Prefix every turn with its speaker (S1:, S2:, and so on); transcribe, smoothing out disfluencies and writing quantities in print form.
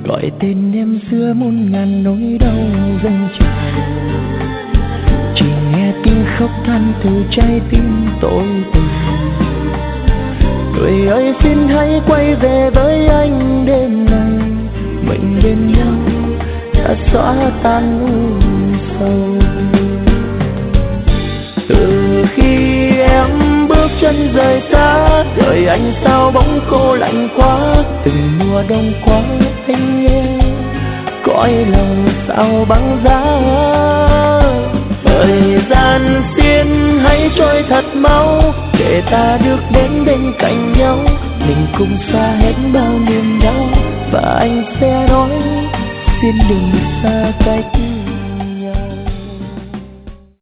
S1: gọi tên em giữa muôn ngàn nỗi đau dâng tràn. Chỉ nghe tiếng khóc than từ trái tim tôi từng. Người ơi xin hãy quay về với anh đêm nay, mình bên nhau đã xóa tan u sầu. Từ khi em bước chân rời xa, đời anh sao bóng cô lạnh quá. Từng mùa đông qua anh nghe cõi lòng sao băng giá. Thời gian xin hãy trôi thật mau, để ta được đến bên cạnh nhau. Mình cùng xa hết bao niềm đau, và anh sẽ nói xin đừng xa cách.